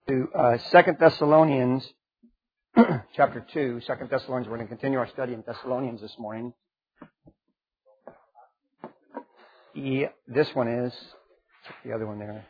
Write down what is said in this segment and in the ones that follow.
to 2 Thessalonians chapter 2. 2 Thessalonians, we're going to continue our study in Thessalonians this morning. This one is, check the other one there.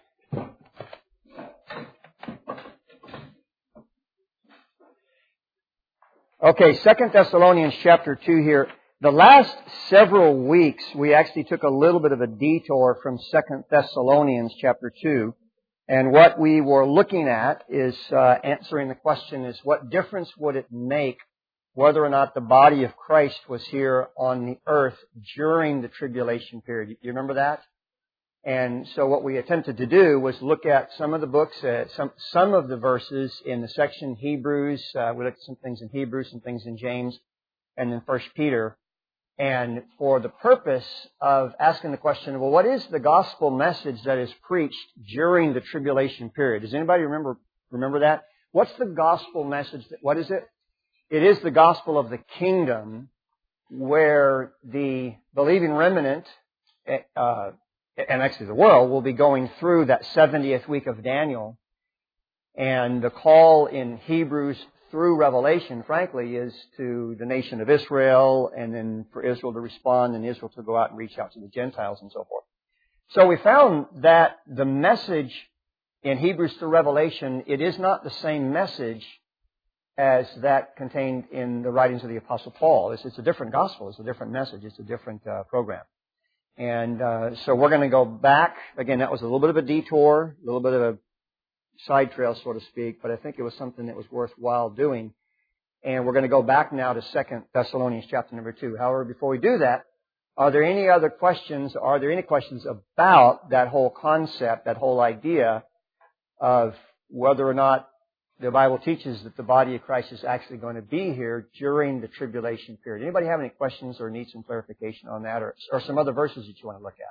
Okay, 2 Thessalonians chapter 2 here. The last several weeks, we actually took a little bit of a detour from 2 Thessalonians chapter 2. And what we were looking at is answering the question is, what difference would it make whether or not the body of Christ was here on the earth during the tribulation period? You remember that? And so what we attempted to do was look at some of the books, some of the verses in the section Hebrews. We looked at some things in Hebrews, some things in James, and then 1 Peter. And for the purpose of asking the question, well, what is the gospel message that is preached during the tribulation period? Does anybody remember that? What's the gospel message? What is it? It is the gospel of the kingdom, where the believing remnant, and actually the world, will be going through that 70th week of Daniel. And the call in Hebrews through Revelation, frankly, is to the nation of Israel, and then for Israel to respond, and Israel to go out and reach out to the Gentiles and so forth. So we found that the message in Hebrews through Revelation, it is not the same message as that contained in the writings of the Apostle Paul. It's a different gospel. It's a different message. It's a different program. And so we're going to go back. Again, that was a little bit of a detour, a little bit of a side trail, so to speak, but I think it was something that was worthwhile doing. And we're going to go back now to 2 Thessalonians chapter number 2. However, before we do that, are there any other questions? Are there any questions about that whole concept, that whole idea of whether or not the Bible teaches that the body of Christ is actually going to be here during the tribulation period? Anybody have any questions or need some clarification on that, or some other verses that you want to look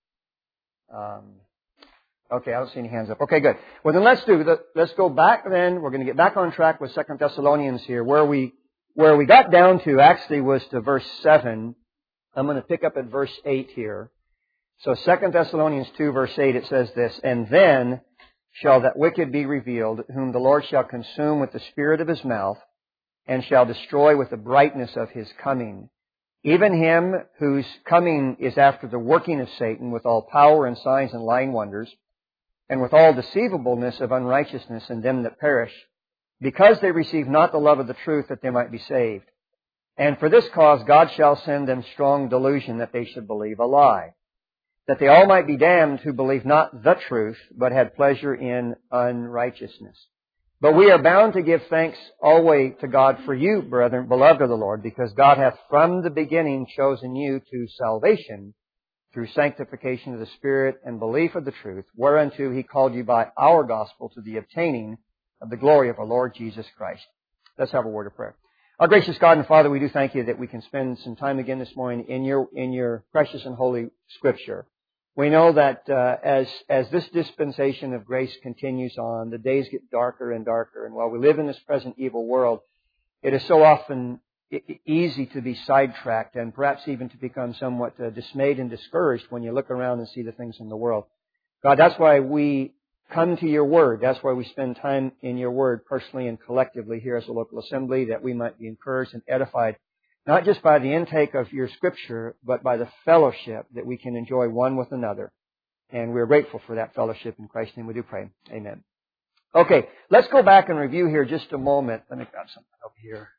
at? Okay, I don't see any hands up. Okay, good. Well, then let's go back then. We're going to get back on track with 2 Thessalonians here. Where we got down to actually was to verse 7. I'm going to pick up at verse 8 here. So 2 Thessalonians 2 verse 8, it says this, "And then shall that wicked be revealed, whom the Lord shall consume with the spirit of His mouth, and shall destroy with the brightness of His coming. Even him whose coming is after the working of Satan, with all power and signs and lying wonders, and with all deceivableness of unrighteousness in them that perish, because they receive not the love of the truth, that they might be saved. And for this cause God shall send them strong delusion, that they should believe a lie, that they all might be damned who believe not the truth, but had pleasure in unrighteousness. But we are bound to give thanks always to God for you, brethren, beloved of the Lord, because God hath from the beginning chosen you to salvation, through sanctification of the Spirit and belief of the truth, whereunto He called you by our gospel to the obtaining of the glory of our Lord Jesus Christ." Let's have a word of prayer. Our gracious God and Father, we do thank You that we can spend some time again this morning in Your precious and holy Scripture. We know that as this dispensation of grace continues on, the days get darker and darker, and while we live in this present evil world, it is so often easy to be sidetracked and perhaps even to become somewhat dismayed and discouraged when you look around and see the things in the world. God, that's why we come to Your Word. That's why we spend time in Your Word personally and collectively here as a local assembly, that we might be encouraged and edified, not just by the intake of Your Scripture, but by the fellowship that we can enjoy one with another. And we're grateful for that fellowship. In Christ's name we do pray. Amen. Okay, let's go back and review here just a moment. Let me grab something up here.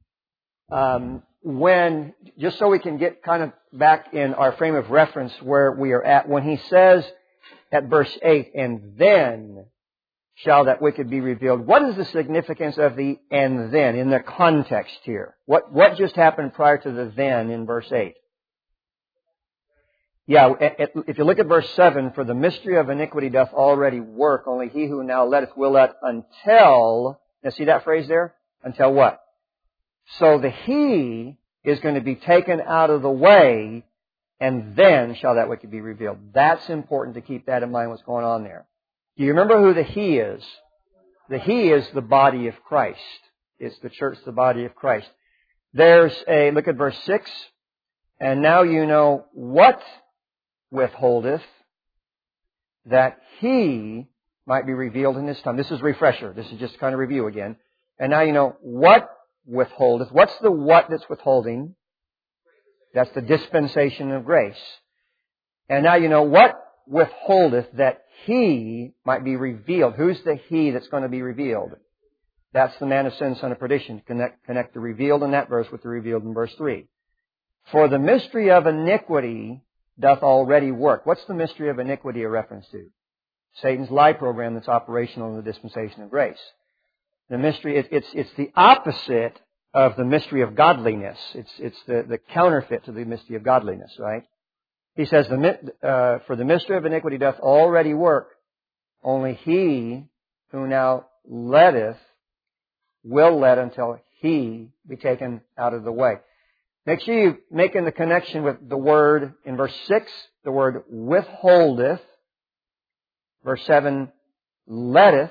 Just so we can get kind of back in our frame of reference where we are at, when he says at verse 8, "And then shall that wicked be revealed," what is the significance of the "and then" in the context here? What just happened prior to the "then" in verse 8? Yeah, if you look at verse 7, "For the mystery of iniquity doth already work, only he who now letteth will let until," now see that phrase there? Until what? So the "he" is going to be taken out of the way, and then shall that wicked be revealed. That's important to keep that in mind, what's going on there. Do you remember who the "he" is? The "he" is the body of Christ. It's the church, the body of Christ. Look at verse 6. "And now you know what withholdeth, that he might be revealed in His time. This is a refresher. This is just kind of review again. And now you know what withholdeth. What's the what that's withholding? That's the dispensation of grace. And now you know what withholdeth, that He might be revealed. Who's the He that's going to be revealed? That's the man of sin, son of perdition. Connect the revealed in that verse with the revealed in verse 3. For the mystery of iniquity doth already work. What's the mystery of iniquity a reference to? Satan's lie program that's operational in the dispensation of grace. The mystery, it's the opposite of the mystery of godliness. It's the counterfeit to the mystery of godliness, right? He says, for the mystery of iniquity doth already work. Only he who now letteth will let until he be taken out of the way. Make sure you're making the connection with the word in verse 6, the word withholdeth. Verse 7, letteth.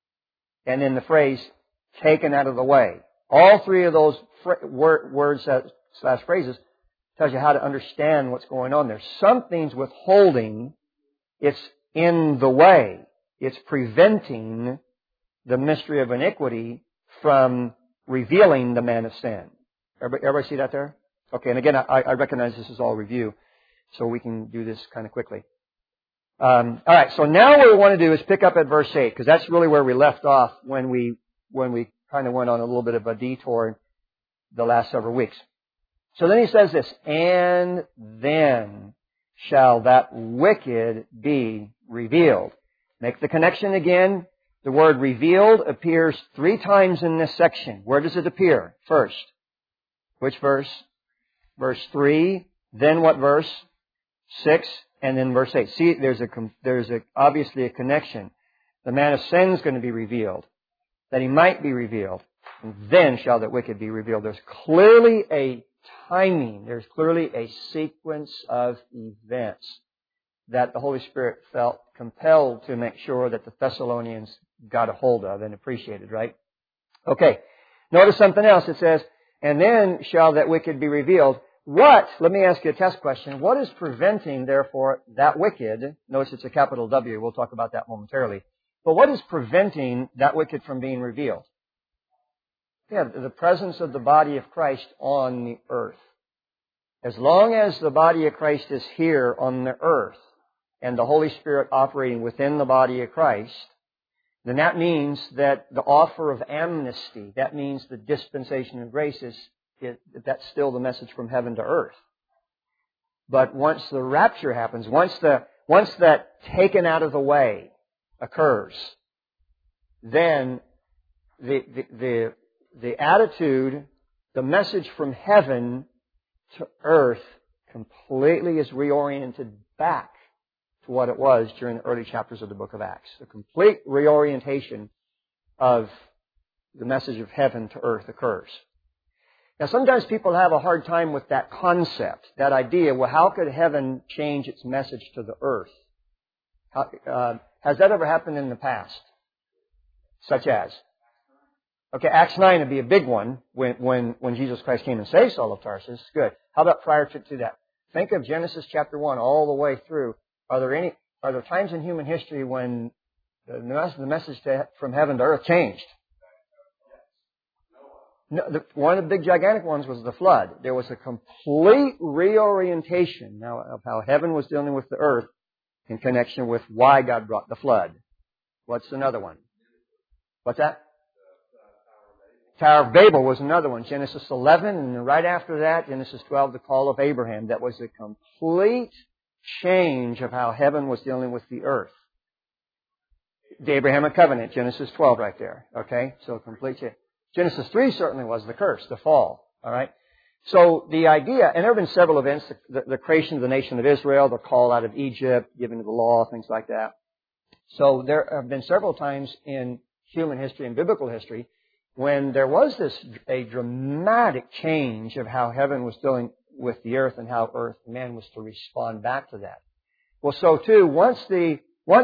And then the phrase, taken out of the way. All three of those words / phrases tells you how to understand what's going on there. Something's withholding. It's in the way. It's preventing the mystery of iniquity from revealing the man of sin. Everybody see that there? Okay, and again, I recognize this is all review, so we can do this kind of quickly. All right, so now what we want to do is pick up at verse 8, because that's really where we left off when we kind of went on a little bit of a detour the last several weeks. So then he says this, and then shall that wicked be revealed. Make the connection again. The word revealed appears 3 times in this section. Where does it appear? First. Which verse? Verse 3. Then what verse? 6. And then verse 8. See, there's obviously a connection. The man of sin is going to be revealed, that he might be revealed. And then shall that wicked be revealed. There's clearly a timing. There's clearly a sequence of events that the Holy Spirit felt compelled to make sure that the Thessalonians got a hold of and appreciated, right? Okay. Notice something else. It says, and then shall that wicked be revealed. Let me ask you a test question. What is preventing, therefore, that wicked? Notice it's a capital W. We'll talk about that momentarily. But what is preventing that wicked from being revealed? Yeah, the presence of the body of Christ on the earth. As long as the body of Christ is here on the earth and the Holy Spirit operating within the body of Christ, then that means that the offer of amnesty, that means the dispensation of grace that's still the message from heaven to earth. But once the rapture happens, once that taken out of the way occurs, then the attitude, the message from heaven to earth completely is reoriented back to what it was during the early chapters of the book of Acts. A complete reorientation of the message of heaven to earth occurs. Now, sometimes people have a hard time with that concept, that idea. Well, how could heaven change its message to the earth? Has that ever happened in the past? Such as? Okay, Acts 9 would be a big one when Jesus Christ came and saved Saul of Tarsus. Good. How about prior to that? Think of Genesis chapter 1 all the way through. Are there times in human history when the message from heaven to earth changed? No, one of the big gigantic ones was the flood. There was a complete reorientation now of how heaven was dealing with the earth in connection with why God brought the flood. What's another one? What's that? Tower of Babel was another one. Genesis 11, and right after that, Genesis 12, the call of Abraham. That was a complete change of how heaven was dealing with the earth. The Abrahamic covenant, Genesis 12 right there. Okay? So a complete change. Genesis 3 certainly was the curse, the fall. All right? So the idea, and there have been several events, the creation of the nation of Israel, the call out of Egypt, giving of the law, things like that. So there have been several times in human history and biblical history when there was a dramatic change of how heaven was dealing with the earth and how man was to respond back to that. Well, so too, once the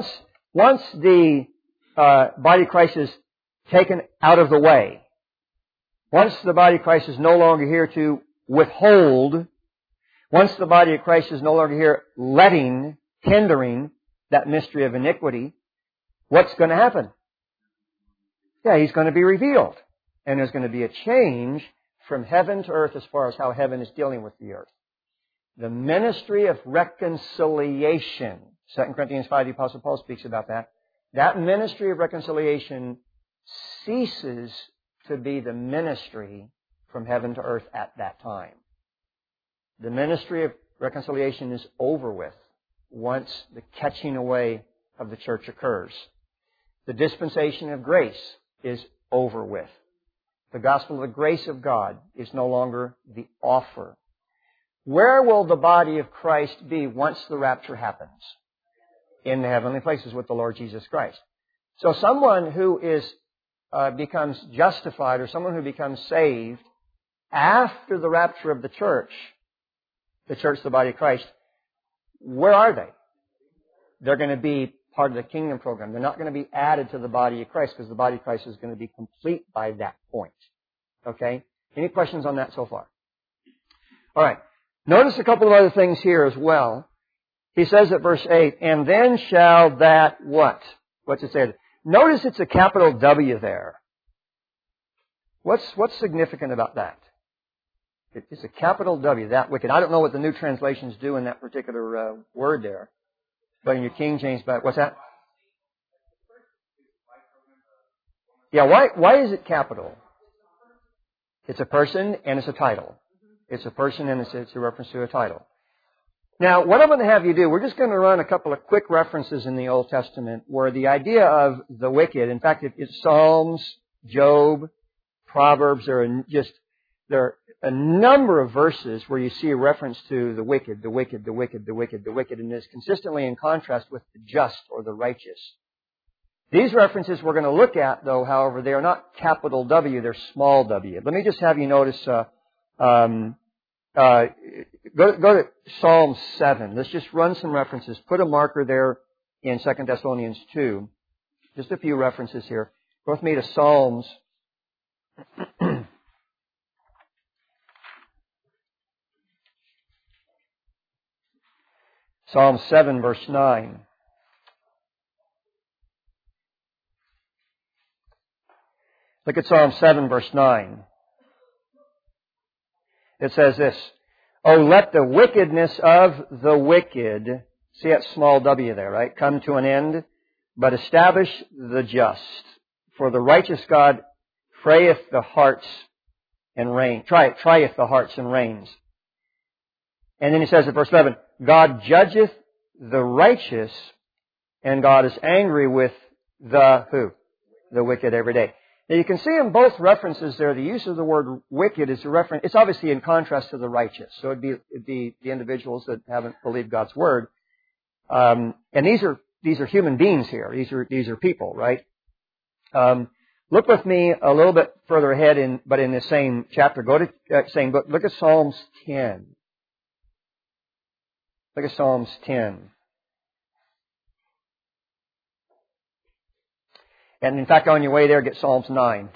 body of Christ is taken out of the way, once the body of Christ is no longer here to withhold, once the body of Christ is no longer here hindering that mystery of iniquity, what's going to happen? Yeah, He's going to be revealed. And there's going to be a change from heaven to earth as far as how heaven is dealing with the earth. The ministry of reconciliation. 2 Corinthians 5, the Apostle Paul speaks about that. That ministry of reconciliation ceases to be the ministry from heaven to earth at that time. The ministry of reconciliation is over with once the catching away of the church occurs. The dispensation of grace is over with. The gospel of the grace of God is no longer the offer. Where will the body of Christ be once the rapture happens? In the heavenly places with the Lord Jesus Christ. So someone who becomes justified, or someone who becomes saved after the rapture of the church, the body of Christ, where are they? They're going to be part of the kingdom program. They're not going to be added to the body of Christ, because the body of Christ is going to be complete by that point. Okay? Any questions on that so far? All right. Notice a couple of other things here as well. He says at verse 8, and then shall that what? What's it say? Notice it's a capital W there. What's significant about that? It's a capital W, that wicked. I don't know what the new translations do in that particular word there. But in your King James, what's that? Yeah, why is it capital? It's a person and it's a title. It's a person and it's a reference to a title. Now, what I'm going to have you do, we're just going to run a couple of quick references in the Old Testament where the idea of the wicked, in fact, it's Psalms, Job, Proverbs, there are a number of verses where you see a reference to the wicked, the wicked, the wicked, the wicked, the wicked, and it's consistently in contrast with the just or the righteous. These references we're going to look at, though, however, they are not capital W, they're small w. Let me just have you notice, go to Psalm 7. Let's just run some references. Put a marker there in 2 Thessalonians 2. Just a few references here. Go with me to Psalms. Psalm 7, verse 9. Look at Psalm 7, verse 9. It says this, oh, let the wickedness of the wicked, see that small w there, right? Come to an end, but establish the just. For the righteous God trieth the hearts and reigns. Trieth the hearts and reigns. And then he says in verse 11, God judgeth the righteous, and God is angry with the who? The wicked every day. Now you can see in both references there, the use of the word wicked is a reference. It's obviously in contrast to the righteous. So it'd be the individuals that haven't believed God's word. And these are human beings here. These are people, right? Look with me a little bit further ahead but in the same chapter. Go to same book. Look at Psalms 10. Look at Psalms 10. And in fact, on your way there, get Psalms 9.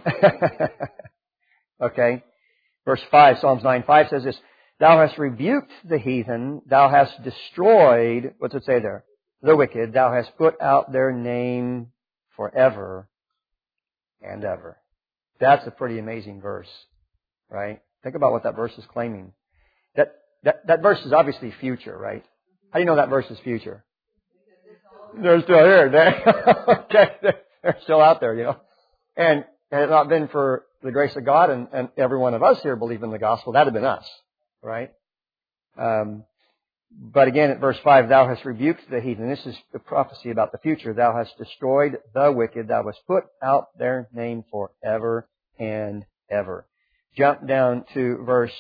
Okay? Verse 5, Psalms 9:5 says this, thou hast rebuked the heathen, thou hast destroyed, what's it say there? The wicked, thou hast put out their name forever and ever. That's a pretty amazing verse, right? Think about what that verse is claiming. That verse is obviously future, right? How do you know that verse is future? They're still here. Okay. They're still out there, you know. And had it not been for the grace of God and every one of us here believe in the gospel, that would have been us, right? But again, at verse 5, thou hast rebuked the heathen. This is the prophecy about the future. Thou hast destroyed the wicked. Thou hast put out their name forever and ever. Jump down to verse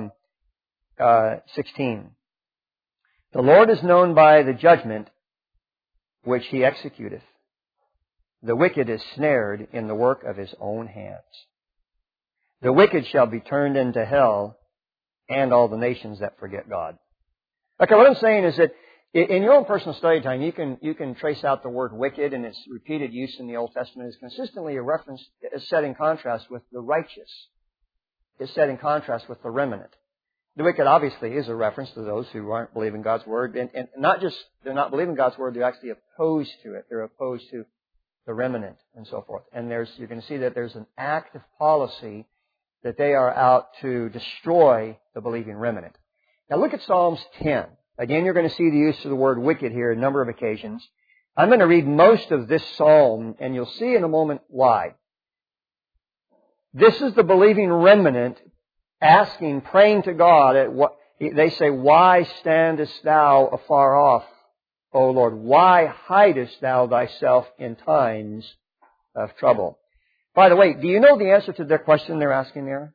16. The Lord is known by the judgment which He executeth. The wicked is snared in the work of his own hands. The wicked shall be turned into hell, and all the nations that forget God. Okay, what I'm saying is that in your own personal study time, you can trace out the word wicked and its repeated use in the Old Testament is consistently a reference, is set in contrast with the righteous. It's set in contrast with the remnant. The wicked obviously is a reference to those who aren't believing God's word, and not just they're not believing God's word, they're actually opposed to it. They're opposed to the remnant and so forth. And you're going to see that there's an active policy that they are out to destroy the believing remnant. Now look at Psalms 10. Again, you're going to see the use of the word wicked here a number of occasions. I'm going to read most of this psalm, and you'll see in a moment why. This is the believing remnant asking, praying to God. They say, "Why standest thou afar off, O Lord? Why hidest thou thyself in times of trouble?" By the way, do you know the answer to their question they're asking there?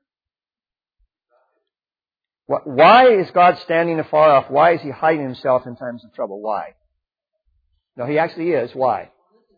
Why is God standing afar off? Why is He hiding Himself in times of trouble? Why? No, He actually is. Why?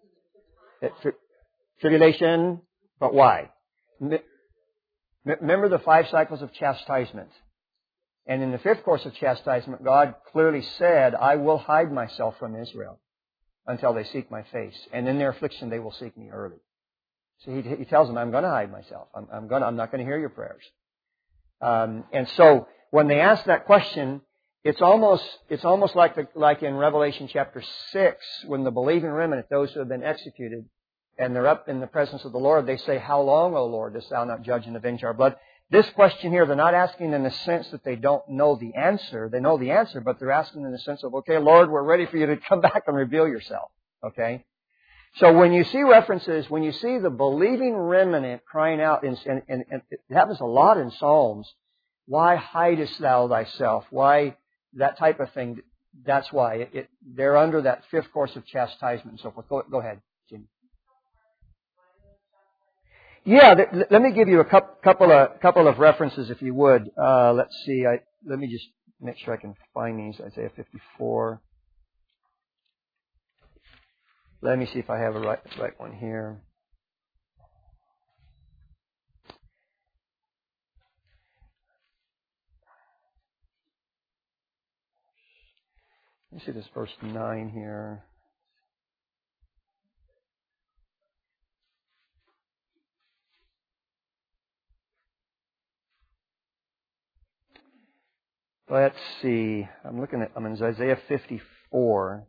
Tribulation, but why? Remember the 5 cycles of chastisement. And in the 5th course of chastisement, God clearly said, "I will hide myself from Israel until they seek my face. And in their affliction, they will seek me early." So He tells them, "I'm going to hide myself. I'm not going to hear your prayers." And so when they ask that question, it's almost like in Revelation chapter 6, when the believing remnant, those who have been executed, and they're up in the presence of the Lord, they say, "How long, O Lord, dost thou not judge and avenge our blood?" This question here, they're not asking in the sense that they don't know the answer. They know the answer, but they're asking in the sense of, "Okay, Lord, we're ready for you to come back and reveal yourself." Okay? So when you see references, when you see the believing remnant crying out, and it happens a lot in Psalms, "Why hidest thou thyself?" Why that type of thing, that's why. They're under that 5th course of chastisement and so forth. Go ahead, Jim. Yeah, let me give you a couple of references, if you would. Let's see. Let me just make sure I can find these. Isaiah 54. Let me see if I have a right one here. Let me see this verse 9 here. Let's see. I'm in Isaiah 54.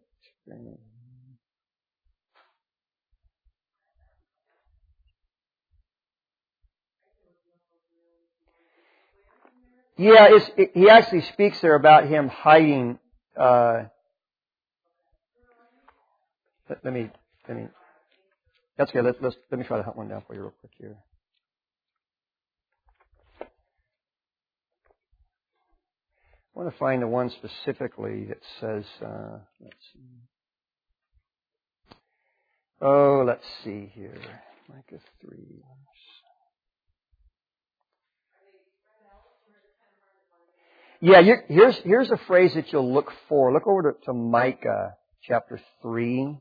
Yeah, he actually speaks there about him hiding. Let me. That's good. Let me try to hunt one down for you real quick here. I want to find the one specifically that says. Let's see here. Micah 3. Yeah, here's a phrase that you'll look for. Look over to Micah chapter 3.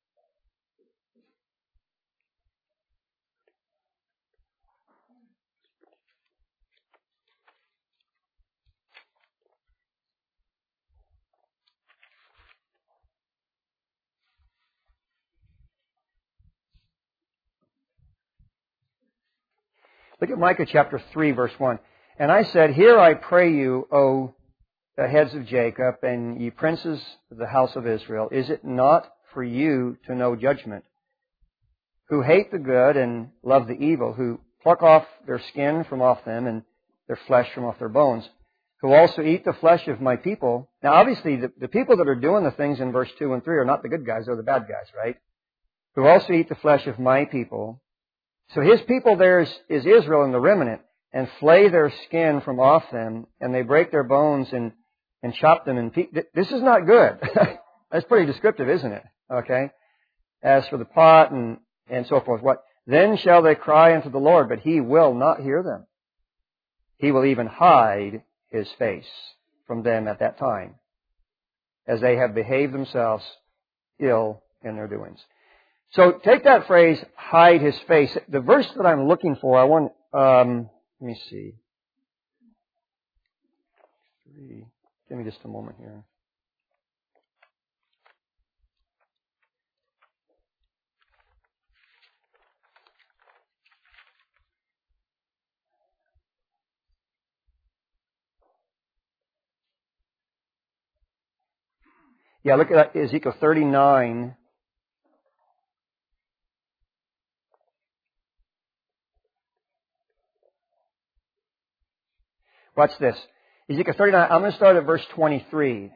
Look at Micah chapter 3, verse 1. "And I said, Hear, I pray you, O heads of Jacob, and ye princes of the house of Israel, is it not for you to know judgment? Who hate the good and love the evil, who pluck off their skin from off them and their flesh from off their bones, who also eat the flesh of my people." Now, obviously, the people that are doing the things in verse 2 and 3 are not the good guys, they're the bad guys, right? "Who also eat the flesh of my people." So His people there is Israel and the remnant, "and flay their skin from off them, and they break their bones and chop them in pieces." This is not good. That's pretty descriptive, isn't it? Okay. "As for the pot and so forth, what? Then shall they cry unto the Lord, but He will not hear them. He will even hide His face from them at that time, as they have behaved themselves ill in their doings." So take that phrase, "hide His face." The verse that I'm looking for, let me see. Give me just a moment here. Yeah, look at Ezekiel 39. Watch this. Ezekiel 39, I'm going to start at verse 23.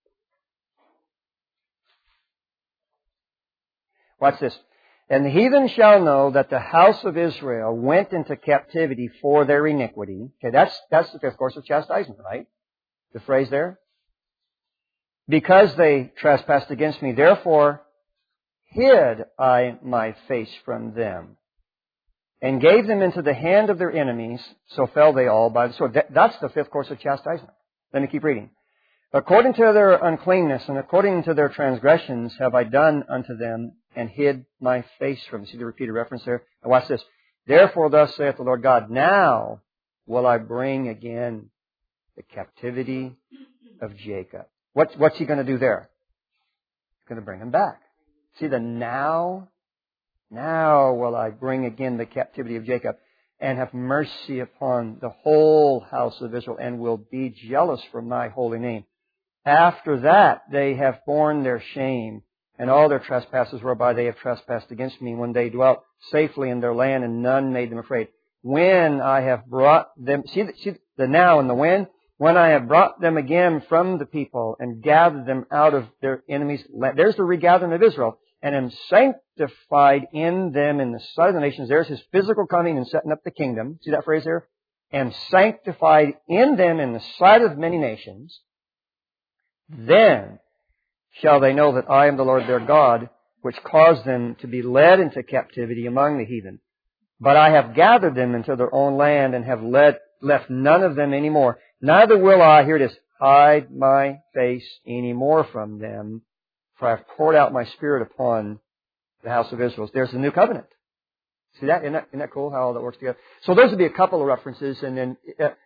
Watch this. And the heathen shall know that the house of Israel went into captivity for their iniquity. Okay, that's the fifth course of chastisement, right? The phrase there. Because they trespassed against me, therefore hid I my face from them, and gave them into the hand of their enemies, so fell they all by the sword. That's the fifth course of chastisement. Let me keep reading. According to their uncleanness and according to their transgressions have I done unto them, and hid my face from them. See the repeated reference there? Now watch this. Therefore thus saith the Lord God, now will I bring again the captivity of Jacob. What's He going to do there? He's going to bring them back. See the now? Now will I bring again the captivity of Jacob, and have mercy upon the whole house of Israel, and will be jealous for my holy name. After that they have borne their shame, and all their trespasses whereby they have trespassed against me, when they dwelt safely in their land, and none made them afraid. When I have brought them, see the now and the when? When I have brought them again from the people, and gathered them out of their enemies' land. There's the regathering of Israel. And am sanctified in them in the sight of the nations. There's His physical coming and setting up the kingdom. See that phrase there? Am sanctified in them in the sight of many nations. Then shall they know that I am the Lord their God, which caused them to be led into captivity among the heathen. But I have gathered them into their own land, and have left none of them any more. Neither will I, here it is, hide my face any more from them, for I have poured out my Spirit upon the house of Israel. There's the new covenant. See that? Isn't that cool how all that works together? So those would be a couple of references, and then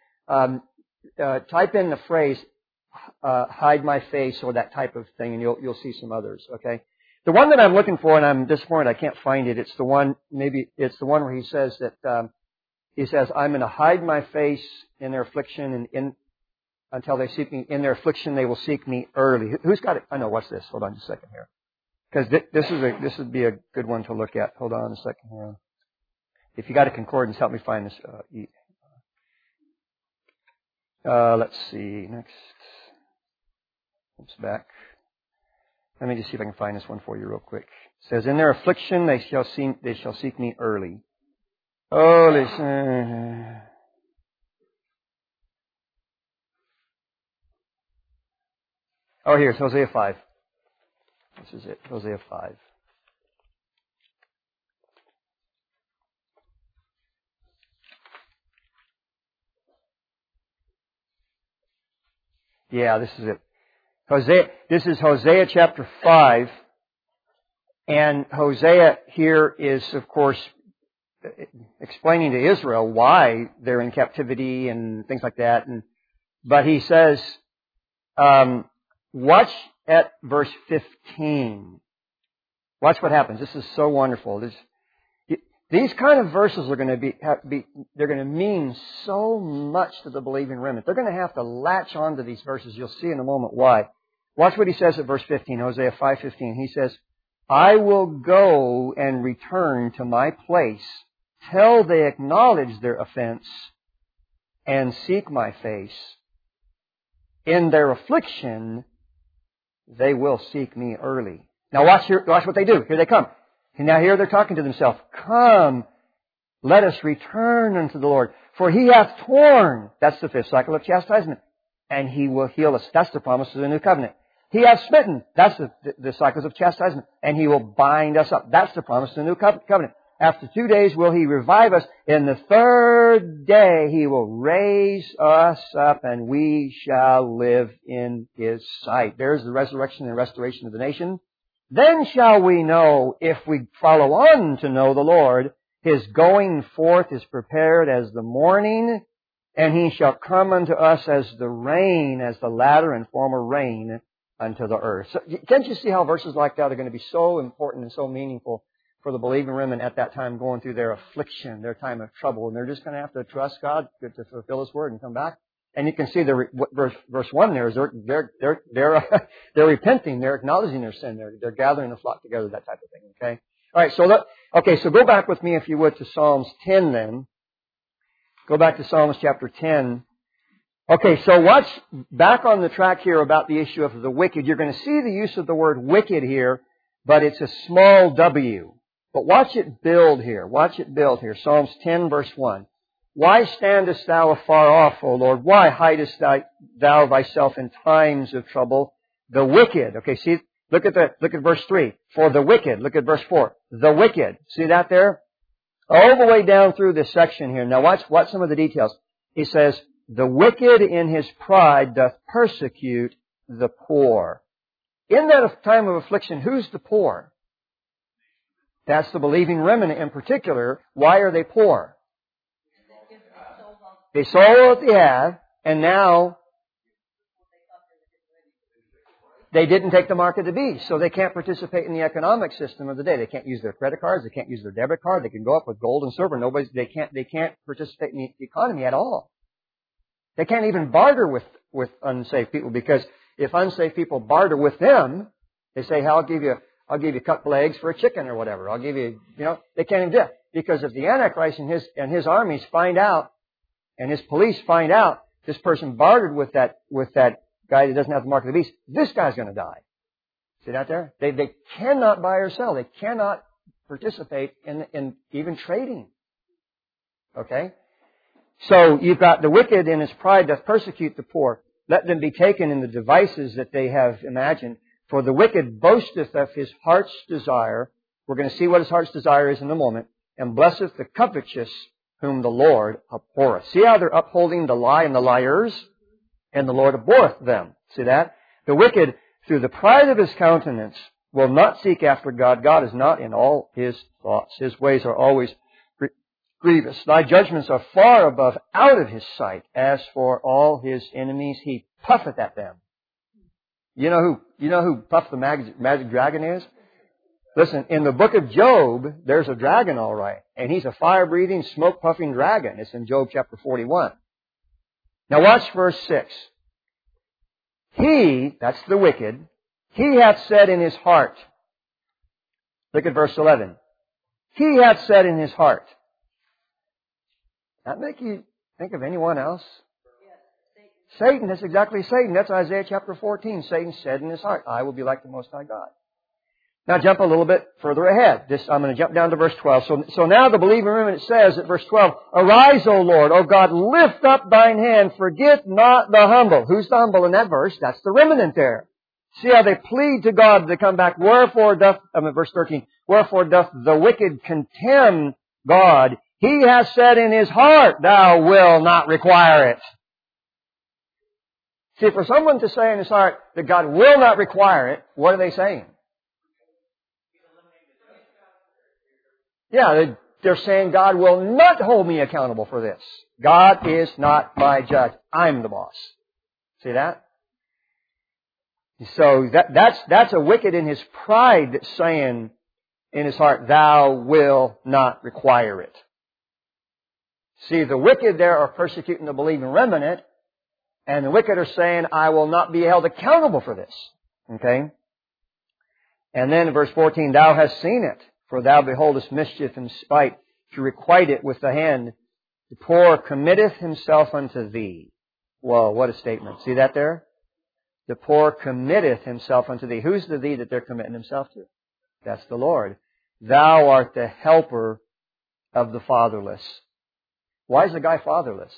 type in the phrase hide my face, or that type of thing, and you'll see some others. Okay. The one that I'm looking for, and I'm disappointed I can't find it. It's the one where he says that I'm going to hide my face in their affliction, and until they seek me. In their affliction they will seek me early. Who's got it? I know. Watch this. Hold on just a second here, because this would be a good one to look at. Hold on a second here. If you got a concordance, help me find this. Let's see. Next. Oops, back. Let me just see if I can find this one for you real quick. It says, in their affliction they shall seek me early. Oh, listen. Oh, here's Hosea 5. This is it. Hosea 5. Yeah, this is it. This is Hosea chapter 5. And Hosea here is, of course, explaining to Israel why they're in captivity and things like that. But he says, watch at verse 15. Watch what happens. This is so wonderful. These kind of verses are going to they're going to mean so much to the believing remnant. They're going to have to latch onto these verses. You'll see in a moment why. Watch what he says at verse 15, Hosea 5:15. He says, I will go and return to my place till they acknowledge their offense and seek my face. In their affliction, they will seek me early. Now watch what they do. Here they come. And now here they're talking to themselves. Come, let us return unto the Lord. For He hath torn. That's the fifth cycle of chastisement. And He will heal us. That's the promise of the new covenant. He hath smitten. That's the cycles of chastisement. And He will bind us up. That's the promise of the new covenant. After 2 days will He revive us. In the third day He will raise us up, and we shall live in His sight. There's the resurrection and restoration of the nation. Then shall we know, if we follow on to know the Lord, His going forth is prepared as the morning, and He shall come unto us as the rain, as the latter and former rain unto the earth. So, can't you see how verses like that are going to be so important and so meaningful for the believing remnant at that time, going through their affliction, their time of trouble, and they're just going to have to trust God to fulfill His word and come back. And you can see verse 1 there is they're repenting, they're acknowledging their sin, they're gathering the flock together, that type of thing. Okay, all right. So go back with me, if you would, to Psalms 10. Then go back to Psalms chapter 10, Okay, so watch back on the track here about the issue of the wicked. You're going to see the use of the word wicked here, but it's a small w. But watch it build here. Watch it build here. Psalms 10 verse 1. Why standest thou afar off, O Lord? Why hidest thou thyself in times of trouble? The wicked. Okay, see, look at verse 3. For the wicked. Look at verse 4. The wicked. See that there? All the way down through this section here. Now watch some of the details. He says, the wicked in his pride doth persecute the poor. In that time of affliction, who's the poor? That's the believing remnant in particular. Why are they poor? They sold what they have, and now they didn't take the mark of the beast, so they can't participate in the economic system of the day. They can't use their credit cards. They can't use their debit card. They can go up with gold and silver. They can't participate in the economy at all. They can't even barter with unsafe people, because if unsafe people barter with them, they say, hey, I'll give you cut legs for a chicken or whatever. I'll give you, they can't even do it. Because if the Antichrist and his armies find out, and his police find out this person bartered with that guy that doesn't have the mark of the beast, this guy's going to die. See that there? They cannot buy or sell. They cannot participate in even trading. Okay? So you've got the wicked in his pride doth persecute the poor. Let them be taken in the devices that they have imagined. For the wicked boasteth of his heart's desire. We're going to see what his heart's desire is in a moment. And blesseth the covetous whom the Lord abhorreth. See how they're upholding the lie and the liars? And the Lord abhorreth them. See that? The wicked, through the pride of his countenance, will not seek after God. God is not in all his thoughts. His ways are always grievous. Thy judgments are far above out of his sight. As for all his enemies, he puffeth at them. You know who Puff the magic dragon is? Listen, in the book of Job, there's a dragon, all right. And he's a fire-breathing, smoke-puffing dragon. It's in Job chapter 41. Now watch verse 6. He, that's the wicked, he hath said in his heart. Look at verse 11. He hath said in his heart. That make you think of anyone else? Satan, that's exactly Satan. That's Isaiah chapter 14. Satan said in his heart, I will be like the Most High God. Now jump a little bit further ahead. I'm going to jump down to verse 12. So now the believing remnant says at verse 12, Arise, O Lord, O God, lift up thine hand, forget not the humble. Who's the humble in that verse? That's the remnant there. See how they plead to God to come back. Verse 13, wherefore doth the wicked contemn God? He has said in his heart, Thou wilt not require it. See, for someone to say in his heart that God will not require it, what are they saying? Yeah, they're saying God will not hold me accountable for this. God is not my judge. I'm the boss. See that? So that's a wicked in his pride that's saying in his heart, Thou will not require it. See, the wicked there are persecuting the believing remnant, and the wicked are saying, I will not be held accountable for this. Okay? And then in verse 14, Thou hast seen it, for thou beholdest mischief and spite, to requite it with the hand. The poor committeth himself unto thee. Whoa, what a statement. See that there? The poor committeth himself unto thee. Who's the thee that they're committing himself to? That's the Lord. Thou art the helper of the fatherless. Why is the guy fatherless?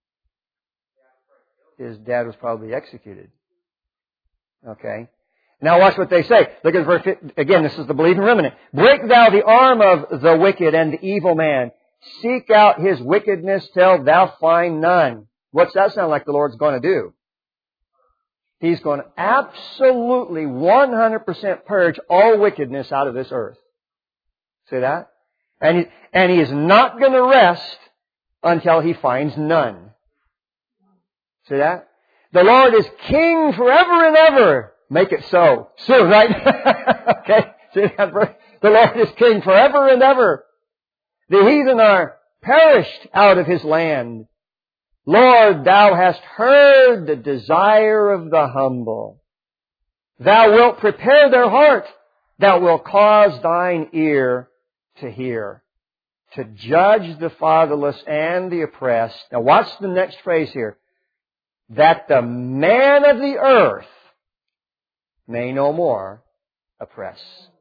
His dad was probably executed. Okay. Now watch what they say. Look at verse 15. Again, this is the believing remnant. Break thou the arm of the wicked and the evil man. Seek out his wickedness till thou find none. What's that sound like the Lord's going to do? He's going to absolutely 100% purge all wickedness out of this earth. See that? And he is not going to rest until he finds none. See that? The Lord is king forever and ever. Make it so. Soon, right? Okay? See that verse? The Lord is king forever and ever. The heathen are perished out of his land. Lord, thou hast heard the desire of the humble. Thou wilt prepare their heart. Thou wilt cause thine ear to hear, to judge the fatherless and the oppressed. Now watch the next phrase here. that the man of the earth may no more oppress.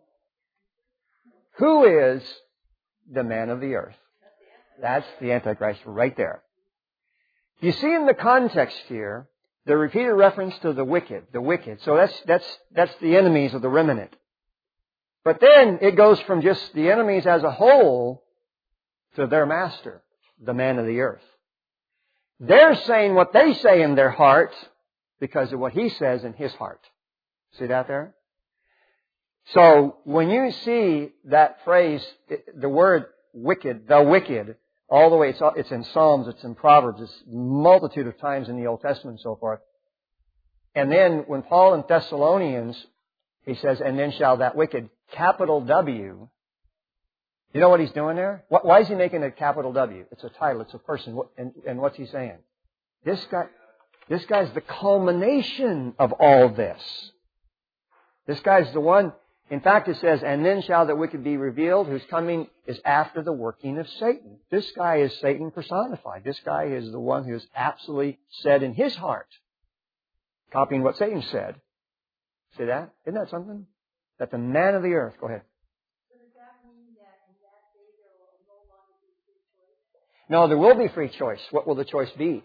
Who is the man of the earth? That's the Antichrist right there. You see in the context here, the repeated reference to the wicked. So that's the enemies of the remnant. But then it goes from just the enemies as a whole to their master, the man of the earth. They're saying what they say in their heart because of what he says in his heart. See that there? So when you see that phrase, the word wicked, the wicked, all the way, it's in Psalms, it's in Proverbs, it's a multitude of times in the Old Testament and so forth. And then when Paul in Thessalonians, he says, and then shall that wicked, capital W. You know what he's doing there? Why is he making a capital W? It's a title, it's a person. And what's he saying? This guy's the culmination of all this. This guy's the one. In fact, it says, and then shall the wicked be revealed, whose coming is after the working of Satan. This guy is Satan personified. This guy is the one who has absolutely said in his heart, copying what Satan said. See that? Isn't that something? That the man of the earth, go ahead. So does that mean that in that day there will no longer be free choice? No, there will be free choice. What will the choice be?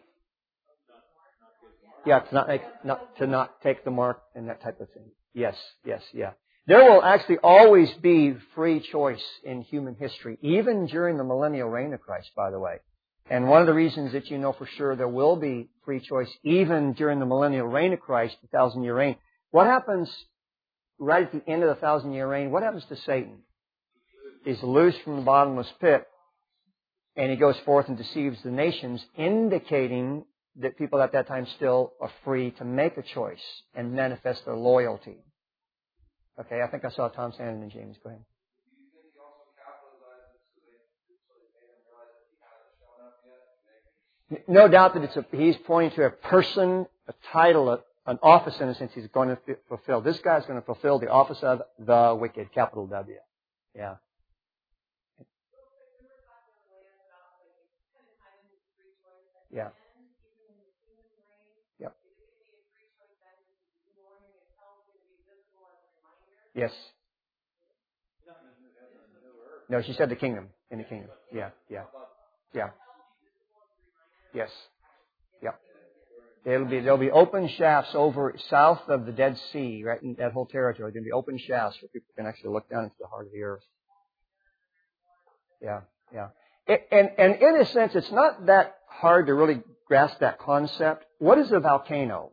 Yeah, to not take the mark and that type of thing. Yes, yeah. There will actually always be free choice in human history, even during the millennial reign of Christ, by the way. And one of the reasons that you know for sure there will be free choice even during the millennial reign of Christ, the 1,000-year reign. What happens right at the end of the 1,000-year reign? What happens to Satan? He's loosed from the bottomless pit, and he goes forth and deceives the nations, indicating that people at that time still are free to make a choice and manifest their loyalty. Okay, I think I saw Tom Sandon and James. Go ahead. Do you think he also capitalized it so they made him realize that he hasn't shown up yet? No doubt that he's pointing to a person, a title, an office in a sense he's going to fulfill. This guy's going to fulfill the office of the wicked, capital W. Yeah. Yeah. Yep. Yes. No, she said the kingdom. In the kingdom. Yeah. Yes. Yep. There'll be open shafts over south of the Dead Sea, right in that whole territory. There'll be open shafts where people can actually look down into the heart of the earth. Yeah. And in a sense, it's not that hard to really grasp that concept. What is a volcano?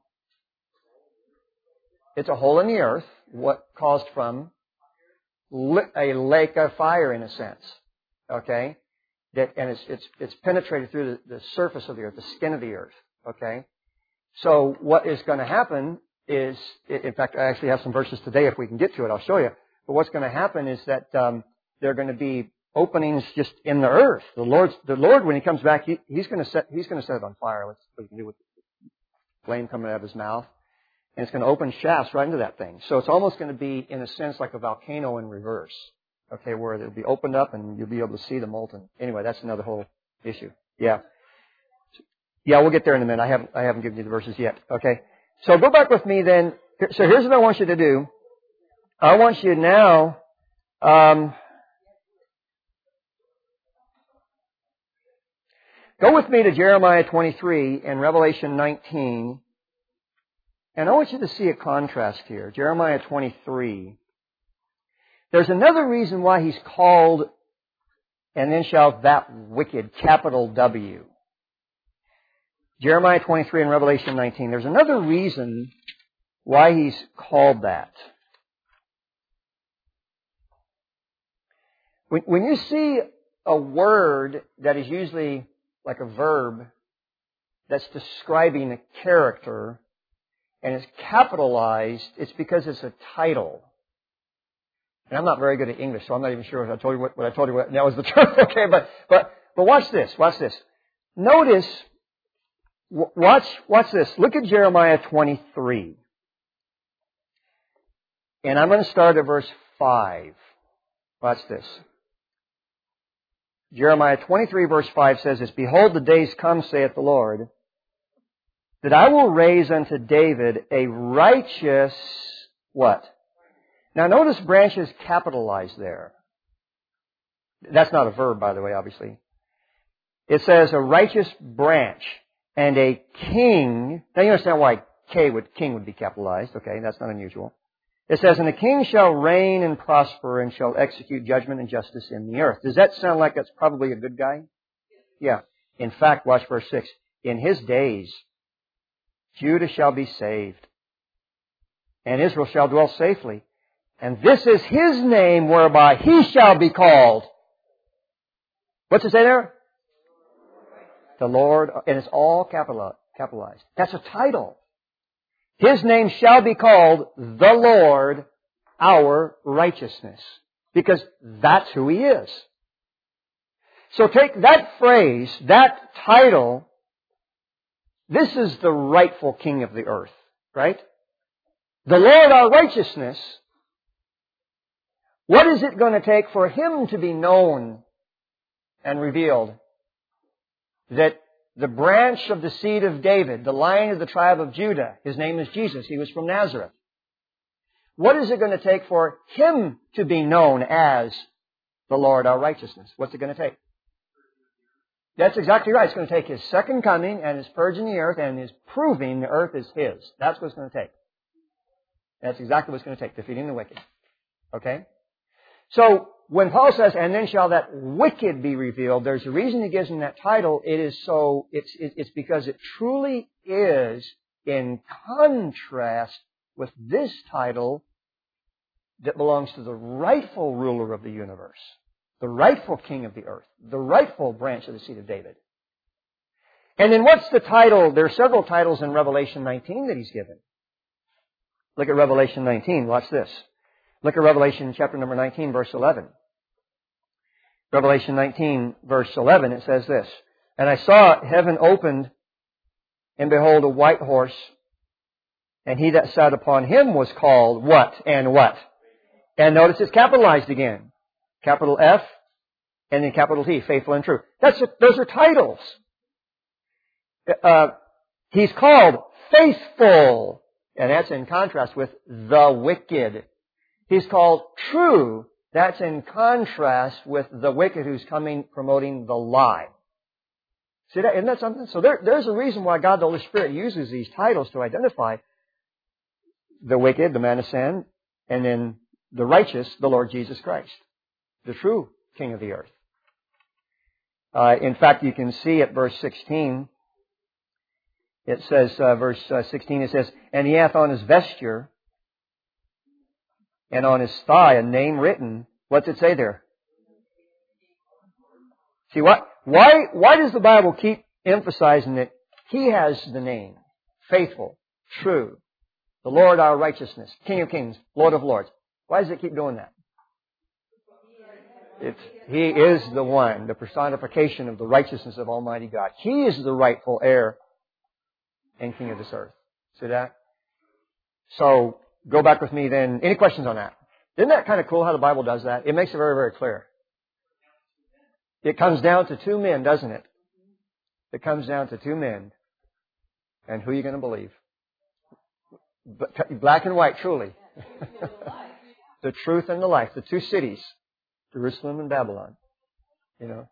It's a hole in the earth, what caused from a lake of fire, in a sense. Okay? And it's penetrated through the surface of the earth, the skin of the earth. Okay? So what is going to happen is, in fact, I actually have some verses today. If we can get to it, I'll show you. But what's going to happen is that there are going to be openings just in the earth. The Lord, when He comes back, He's going to set it on fire. That's what He can do with flame coming out of His mouth. And it's going to open shafts right into that thing. So it's almost going to be, in a sense, like a volcano in reverse. Okay, where it'll be opened up and you'll be able to see the molten. Anyway, that's another whole issue. Yeah. Yeah, we'll get there in a minute. I haven't given you the verses yet. Okay. So go back with me then. So here's what I want you to do. I want you now, go with me to Jeremiah 23 and Revelation 19. And I want you to see a contrast here. Jeremiah 23. There's another reason why he's called, and then shall that wicked, capital W. Jeremiah 23 and Revelation 19. There's another reason why he's called that. When you see a word that is usually like a verb that's describing a character and it's capitalized, it's because it's a title. And I'm not very good at English, so I'm not even sure if I told you what I told you. That was the term. Okay, but watch this. Watch this. Notice. Watch this. Look at Jeremiah 23. And I'm going to start at verse 5. Watch this. Jeremiah 23 verse 5 says this, Behold, the days come, saith the Lord, that I will raise unto David a righteous, what? Now notice branch is capitalized there. That's not a verb, by the way, obviously. It says a righteous branch and a king. Now you understand why king would be capitalized. Okay, that's not unusual. It says, and the king shall reign and prosper and shall execute judgment and justice in the earth. Does that sound like that's probably a good guy? Yeah. In fact, watch verse 6. In his days, Judah shall be saved, and Israel shall dwell safely. And this is his name whereby he shall be called. What's it say there? The Lord, and it's all capitalized. That's a title. His name shall be called the Lord, our righteousness. Because that's who He is. So take that phrase, that title, this is the rightful King of the earth, right? The Lord, our righteousness. What is it going to take for Him to be known and revealed? That the branch of the seed of David, the Lion of the tribe of Judah, His name is Jesus. He was from Nazareth. What is it going to take for Him to be known as the Lord, our righteousness? What's it going to take? That's exactly right. It's going to take His second coming and His purging the earth and His proving the earth is His. That's what it's going to take. That's exactly what it's going to take, defeating the wicked. Okay? So, when Paul says, and then shall that wicked be revealed, there's a reason he gives him that title. It's because it truly is in contrast with this title that belongs to the rightful ruler of the universe, the rightful king of the earth, the rightful branch of the seed of David. And then what's the title? There are several titles in Revelation 19 that he's given. Look at Revelation 19. Watch this. Look at Revelation chapter number 19, verse 11. Revelation 19, verse 11, it says this, and I saw heaven opened, and behold, a white horse, and he that sat upon him was called what and what? And notice it's capitalized again. Capital F, and then capital T, faithful and true. Those are titles. He's called faithful, and that's in contrast with the wicked. He's called true. That's in contrast with the wicked who's coming promoting the lie. See that? Isn't that something? So there's a reason why God the Holy Spirit uses these titles to identify the wicked, the man of sin, and then the righteous, the Lord Jesus Christ, the true King of the earth. In fact, you can see at verse 16, it says, verse 16, it says, and he hath on his vesture and on his thigh a name written. What's it say there? See, why does the Bible keep emphasizing that He has the name? Faithful, true, the Lord our righteousness, King of kings, Lord of lords. Why does it keep doing that? He is the one, the personification of the righteousness of Almighty God. He is the rightful heir and King of this earth. See that? So, go back with me then. Any questions on that? Isn't that kind of cool how the Bible does that? It makes it very, very clear. It comes down to two men, doesn't it? It comes down to two men. And who are you going to believe? Black and white, truly. The truth and the life. The two cities. Jerusalem and Babylon. You know.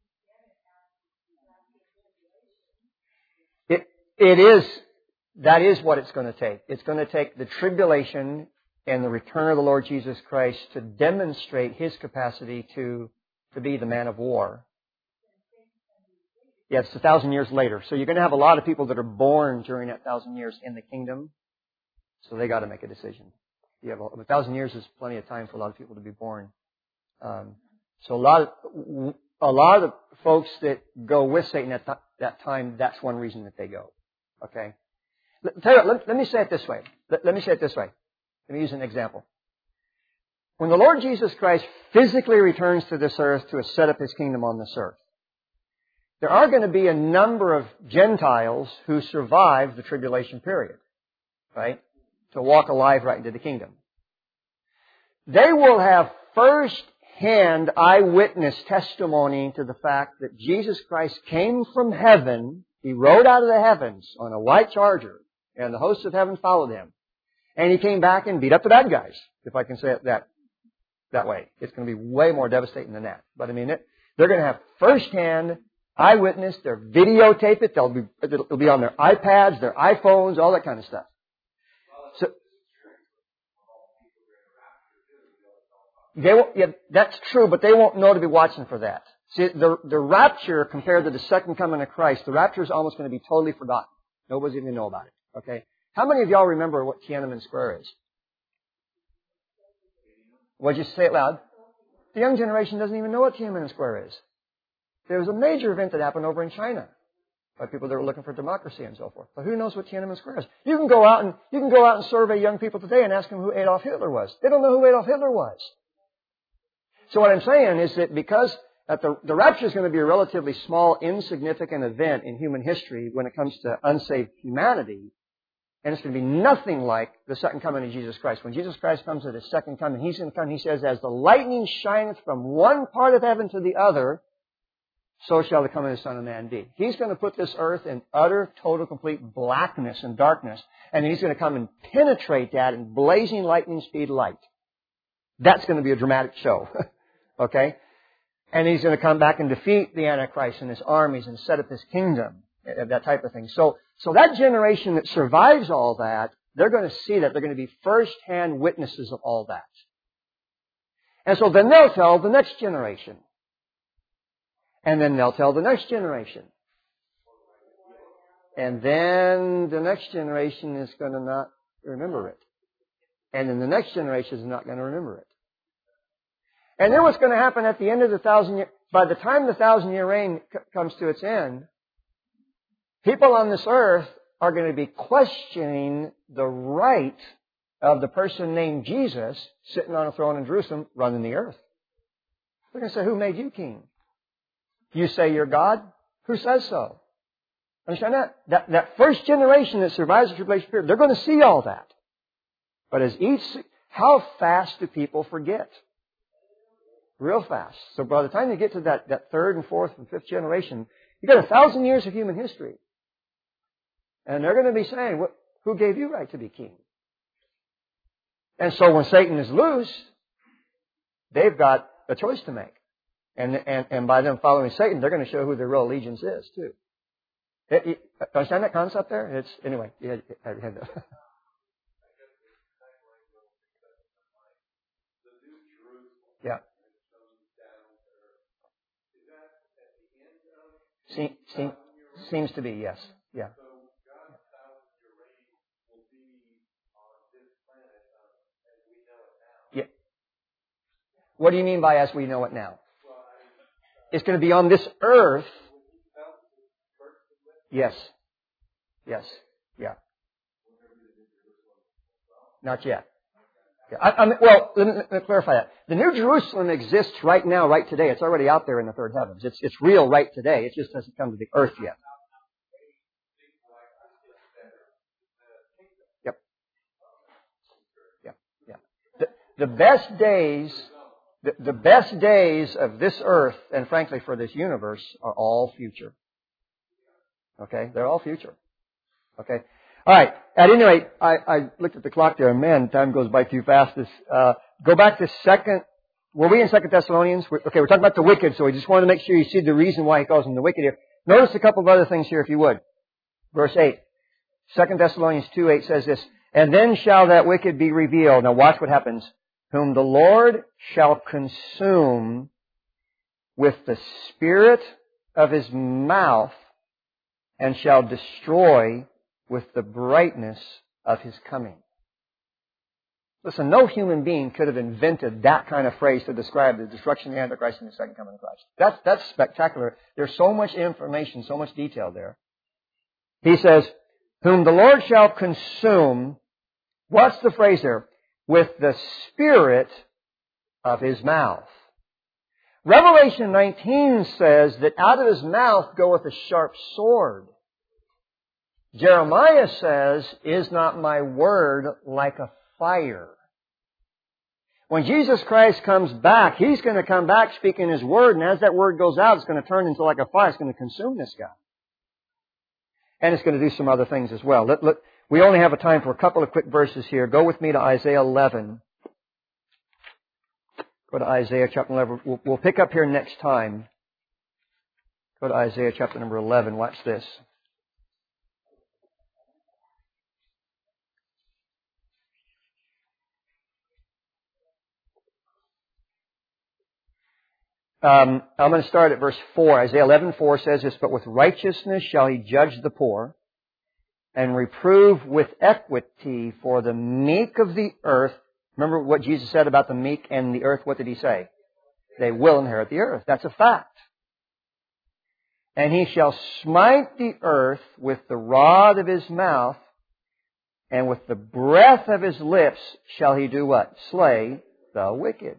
That is what it's going to take. It's going to take the tribulation and the return of the Lord Jesus Christ to demonstrate His capacity to be the man of war. Yeah, it's 1,000 years later. So you're going to have a lot of people that are born during that 1,000 years in the kingdom. So they got to make a decision. You have 1,000 years is plenty of time for a lot of people to be born. So a lot of the folks that go with Satan at that time, that's one reason that they go. Okay? Let me say it this way. Let me use an example. When the Lord Jesus Christ physically returns to this earth to set up His kingdom on this earth, there are going to be a number of Gentiles who survive the tribulation period, right? To walk alive right into the kingdom. They will have first-hand eyewitness testimony to the fact that Jesus Christ came from heaven He rode out of the heavens on a white charger, and the hosts of heaven followed him. And he came back and beat up the bad guys, if I can say it that way. It's going to be way more devastating than that. But I mean, they're going to have firsthand eyewitness. They'll videotape it. It'll be on their iPads, their iPhones, all that kind of stuff. So, that's true, but they won't know to be watching for that. See, the rapture compared to the second coming of Christ, the rapture is almost going to be totally forgotten. Nobody's even going to know about it. Okay? How many of y'all remember what Tiananmen Square is? Well, just say it loud. The young generation doesn't even know what Tiananmen Square is. There was a major event that happened over in China by people that were looking for democracy and so forth. But who knows what Tiananmen Square is? You can go out and survey young people today and ask them who Adolf Hitler was. They don't know who Adolf Hitler was. So what I'm saying is that because the rapture is going to be a relatively small, insignificant event in human history when it comes to unsaved humanity, and it's going to be nothing like the second coming of Jesus Christ. When Jesus Christ comes at His second coming, He's going to come, He says, as the lightning shineth from one part of heaven to the other, so shall the coming of the Son of Man be. He's going to put this earth in utter, total, complete blackness and darkness, and He's going to come and penetrate that in blazing lightning speed light. That's going to be a dramatic show. Okay? And He's going to come back and defeat the Antichrist and his armies and set up His kingdom, that type of thing. So that generation that survives all that, they're going to see that. They're going to be first-hand witnesses of all that. And so then they'll tell the next generation. And then they'll tell the next generation. And then the next generation is going to not remember it. And then the next generation is not going to remember it. And then what's going to happen at the end of the 1,000-year... By the time the 1,000-year reign comes to its end, people on this earth are going to be questioning the right of the person named Jesus sitting on a throne in Jerusalem running the earth. They're going to say, who made you king? You say you're God? Who says so? Understand that? That first generation that survives the tribulation period, they're going to see all that. But how fast do people forget? Real fast. So by the time you get to that third and fourth and fifth generation, you've got 1,000 years of human history. And they're going to be saying, who gave you right to be king? And so when Satan is loose, they've got a choice to make. And by them following Satan, they're going to show who their real allegiance is, too. Understand that concept there? Anyway, you had that. Yeah. Seems to be, yes. Yeah. So God's 1,000-year reign will be on this planet as we know it now. Yeah. What do you mean by as we know it now? It's going to be on this earth. Yes. Yes. Yeah. Not yet. Well, let me clarify that. The New Jerusalem exists right now, right today. It's already out there in the third heavens. It's real right today. It just hasn't come to the earth yet. Yep. Yep. Yeah. The best days of this earth, and frankly for this universe, are all future. Okay? They're all future. Okay? All right. At any rate, I looked at the clock there, and man, time goes by too fast. Go back to were we in 2 Thessalonians? We're talking about the wicked, so we just want to make sure you see the reason why he calls them the wicked here. Notice a couple of other things here, if you would. Verse 8. 2 Thessalonians 2:8 says this, and then shall that wicked be revealed. Now watch what happens. Whom the Lord shall consume with the spirit of His mouth, and shall destroy with the brightness of His coming. Listen, no human being could have invented that kind of phrase to describe the destruction of the Antichrist and the second coming of Christ. That's spectacular. There's so much information, so much detail there. He says, whom the Lord shall consume, what's the phrase there? With the spirit of His mouth. Revelation 19 says that out of His mouth goeth a sharp sword. Jeremiah says, is not my word like a fire? When Jesus Christ comes back, He's going to come back speaking His word, and as that word goes out, it's going to turn into like a fire. It's going to consume this guy. And it's going to do some other things as well. We only have a time for a couple of quick verses here. Go with me to Isaiah 11. Go to Isaiah chapter 11. We'll pick up here next time. Go to Isaiah chapter number 11. Watch this. I'm going to start at verse 4. Isaiah 11:4 says this, "But with righteousness shall he judge the poor, and reprove with equity for the meek of the earth." Remember what Jesus said about the meek and the earth? What did He say? They will inherit the earth. That's a fact. "And he shall smite the earth with the rod of his mouth, and with the breath of his lips shall he do what? Slay the wicked."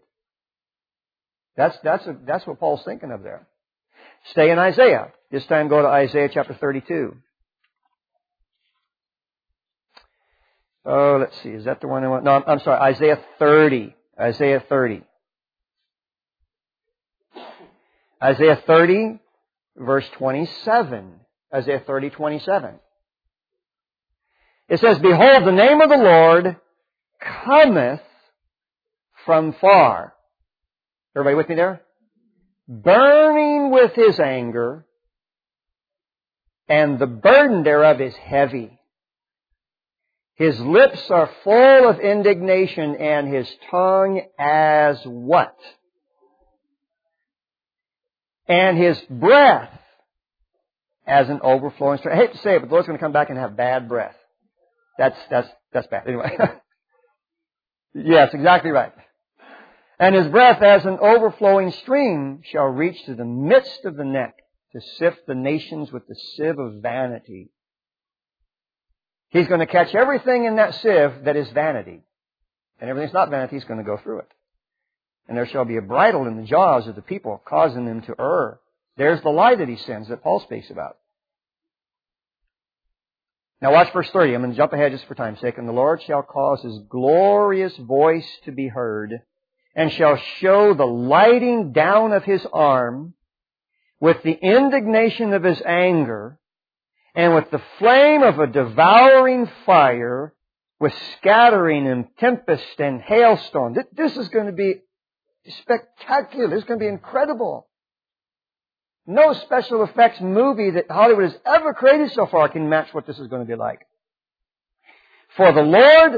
That's what Paul's thinking of there. Stay in Isaiah. This time go to Isaiah chapter 32. Oh, let's see. Is that the one I want? No, I'm sorry. Isaiah 30. Isaiah 30. Isaiah 30, verse 27. Isaiah 30, 27. It says, "Behold, the name of the Lord cometh from far." Everybody with me there? "Burning with His anger, and the burden thereof is heavy. His lips are full of indignation, and His tongue as what? And His breath as an overflowing stream." I hate to say it, but the Lord's going to come back and have bad breath. That's bad. Anyway. Yes, exactly right. "And His breath as an overflowing stream shall reach to the midst of the neck, to sift the nations with the sieve of vanity." He's going to catch everything in that sieve that is vanity. And everything that's not vanity, He's going to go through it. "And there shall be a bridle in the jaws of the people, causing them to err." There's the lie that He sends that Paul speaks about. Now watch verse 30. I'm going to jump ahead just for time's sake. "And the Lord shall cause His glorious voice to be heard, and shall show the lighting down of His arm with the indignation of His anger, and with the flame of a devouring fire, with scattering and tempest and hailstone." This is going to be spectacular. This is going to be incredible. No special effects movie that Hollywood has ever created so far can match what this is going to be like. For through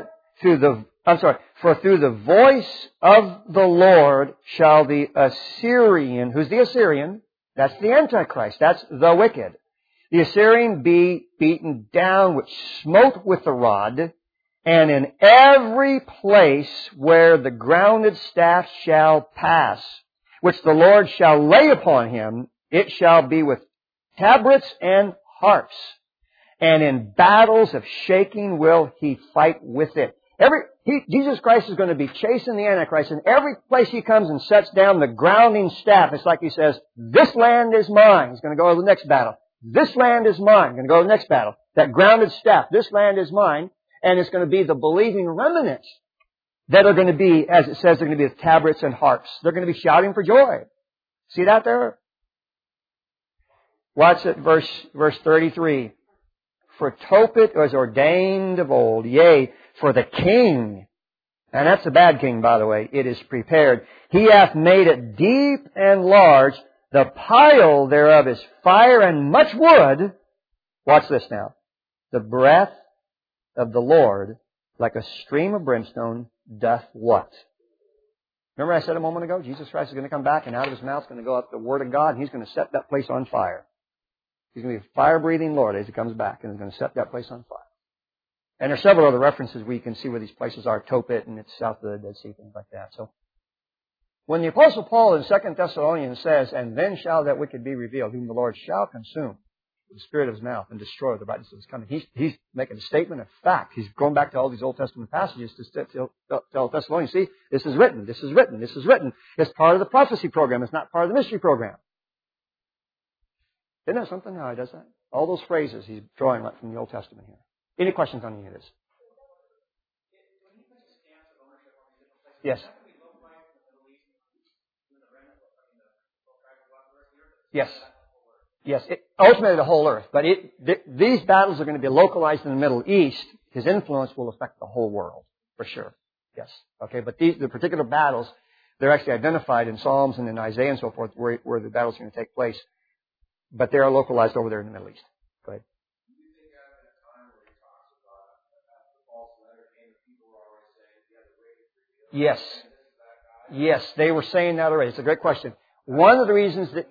the voice of the Lord shall the Assyrian," who's the Assyrian? That's the Antichrist. That's the wicked. "The Assyrian be beaten down, which smote with the rod, and in every place where the grounded staff shall pass, which the Lord shall lay upon him, it shall be with tabrets and harps, and in battles of shaking will He fight with it." Jesus Christ is going to be chasing the Antichrist, and every place He comes and sets down the grounding staff, it's like He says, "This land is mine." He's going to go to the next battle. "This land is mine." Going to go to the next battle. That grounded staff, "This land is mine." And it's going to be the believing remnants that are going to be, as it says, they're going to be with tabrets and harps. They're going to be shouting for joy. See that there? Watch it, verse 33. "For Tophet was ordained of old, yea, for the king," and that's a bad king, by the way, "it is prepared. He hath made it deep and large. The pile thereof is fire and much wood." Watch this now. "The breath of the Lord, like a stream of brimstone, doth what?" Remember I said a moment ago, Jesus Christ is going to come back, and out of His mouth is going to go up the Word of God, and He's going to set that place on fire. He's going to be a fire-breathing Lord as He comes back, and He's going to set that place on fire. And there are several other references where you can see where these places are. Tophet, and it's south of the Dead Sea, things like that. So, when the Apostle Paul in 2 Thessalonians says, "And then shall that wicked be revealed, whom the Lord shall consume with the spirit of His mouth, and destroy the brightness of His coming," he's making a statement of fact. He's going back to all these Old Testament passages to tell Thessalonians, see, this is written, this is written, this is written. It's part of the prophecy program. It's not part of the mystery program. Isn't that something how He does that? All those phrases He's drawing right from the Old Testament here. Any questions on any of this? Yes. Yes. Yes, ultimately the whole earth. But these battles are going to be localized in the Middle East. His influence will affect the whole world, for sure. Yes. Okay, but the particular battles, they're actually identified in Psalms and in Isaiah and so forth where the battles are going to take place. But they are localized over there in the Middle East. Go ahead. Do you think at that time where he talks about the false letter came, people were already saying he had a way to Yes. Yes, they were saying that already. It's a great question. One of the reasons that...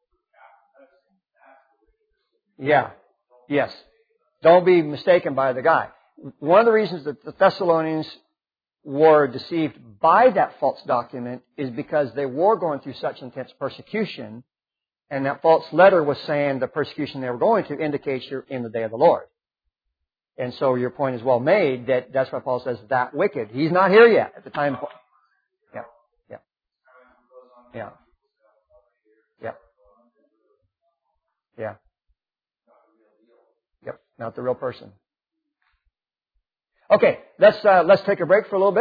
Yeah. Yes. Don't be mistaken by the guy. One of the reasons that the Thessalonians were deceived by that false document is because they were going through such intense persecution, and that false letter was saying the persecution they were going to indicates you're in the day of the Lord. And so your point is well made that that's why Paul says that wicked. He's not here yet at the time. Yeah. Yeah. Yeah. Yeah. Yeah. Yep. Not the real person. Okay. Let's take a break for a little bit.